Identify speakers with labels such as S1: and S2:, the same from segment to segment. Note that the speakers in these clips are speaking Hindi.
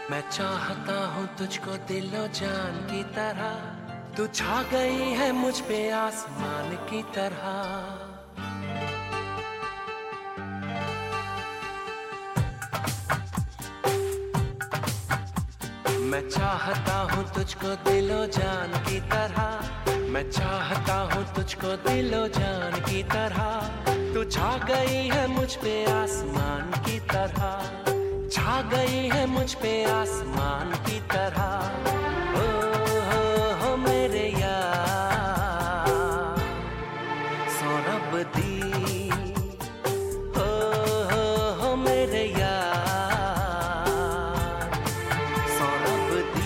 S1: मैं चाहता हूँ तुझको दिलो जान की तरह, तू छा गई है मुझ पे आसमान की तरह। मैं चाहता हूँ तुझको दिलो जान की तरह, मैं चाहता हूँ तुझको दिलो जान की तरह। तू छा गई है मुझ पे आसमान की तरह, छा गई है मुझ पे आसमान की तरह। हो मेरे यार सौरभ दी, हो मेरे यार सौरभ दी।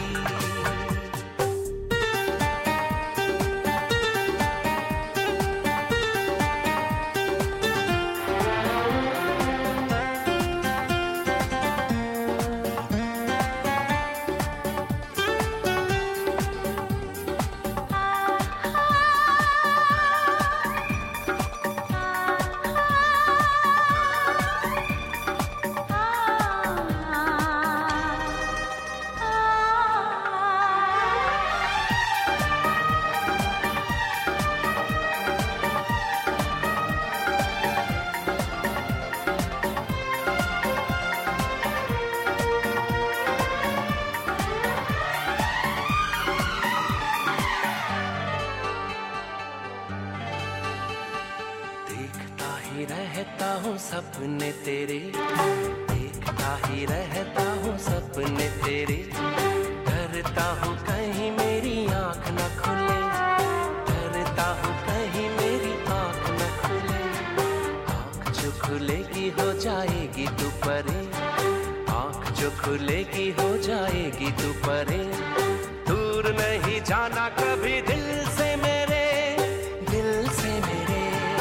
S1: रहता हूँ सपने तेरे, देखता ही रहता हूँ सपने तेरे। डरता हूँ कहीं मेरी आँख न खुले, डरता हूँ कहीं मेरी आँख न खुले। आँख जो खुलेगी हो जाएगी तू परे, आँख जो खुलेगी हो जाएगी तू परे। दूर नहीं जाना कभी दिल से मेरे, दिल से मेरे।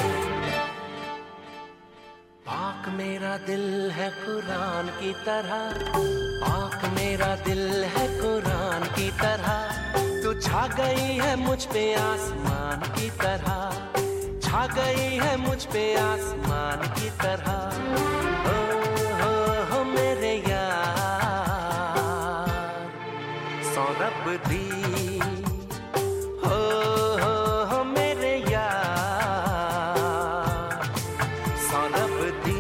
S1: पाक मेरा दिल है कुरान की तरह, पाक मेरा दिल है कुरान की तरह। तू छा गई है मुझ पे आसमान की तरह, छा गई है मुझ पे आसमान की तरह। हो मेरे यार सौरभ दी, हो मेरे यार सौरभ दी।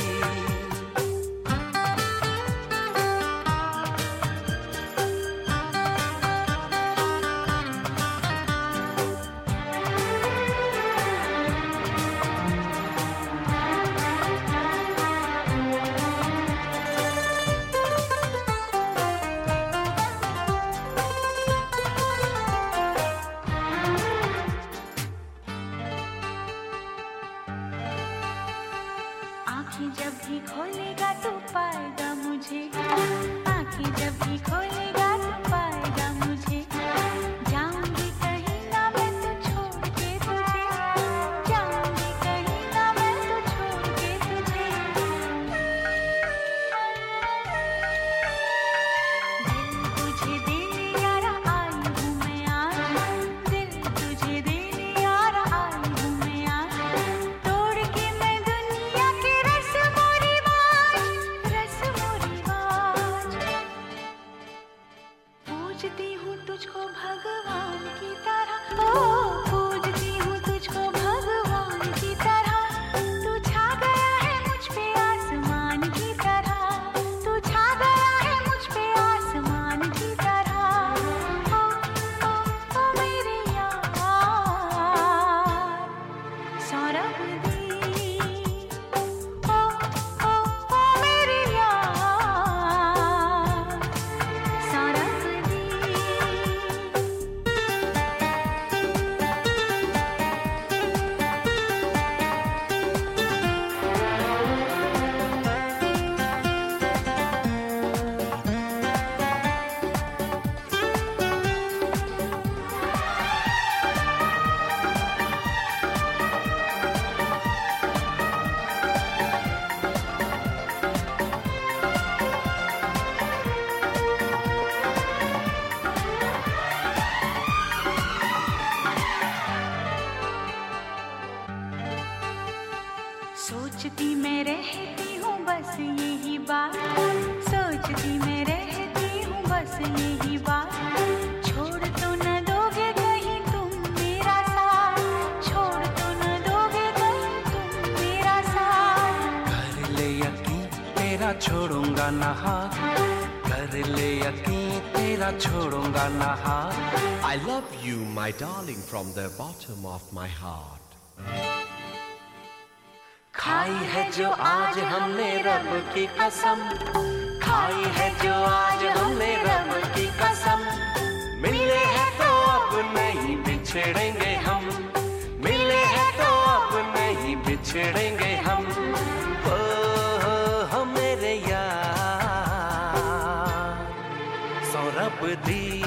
S2: आँखें जब भी खोलेगा तू पाएगा मुझे, आँखें जब भी खोलेगा तू पाएगा मुझे। जाऊंगी कहीं ना मैं तो छोड़ के तुझे, जाऊंगी कहीं ना मैं तो छोड़ के तुझे। दिल तुझे देने यारा आई हूँ मैं आज, दिल तुझे देने यारा आई हूँ मैं आज। तोड़ के मैं दुनिया के रस्मों रिवाज, रस्मों रिवाज। पूजती हूँ तुझको भगवान की तरह, ओ पूजती हूँ तुझको भगवान की तरह। तू छा गया है मुझ पे आसमान की तरह, तू छा गया है मुझ पे आसमान की तरह। ओ मेरे यार सौरभ दी, ओ मेरे यार सौरभ दी। सोचती मैं रहती हूँ बस यही बात, सोचती मैं रहती यही बात, छोड़ तो न दोगे कहीं तुम मेरा साथ, छोड़ तो न दोगे कहीं तुम मेरा साथ।
S1: कर ले यकीन तेरा छोड़ूंगा ना हाथ, कर ले यकीन तेरा छोड़ूंगा ना हाथ।
S3: I love you, my darling, from the bottom of my heart.
S1: खाई है जो आज हमने रब की कसम, खाई है जो आज हमने रब की कसम। मिले हैं तो अब नहीं बिछड़ेंगे हम, मिले हैं तो अब नहीं बिछड़ेंगे हम। ओ मेरे यार, सौ रब दी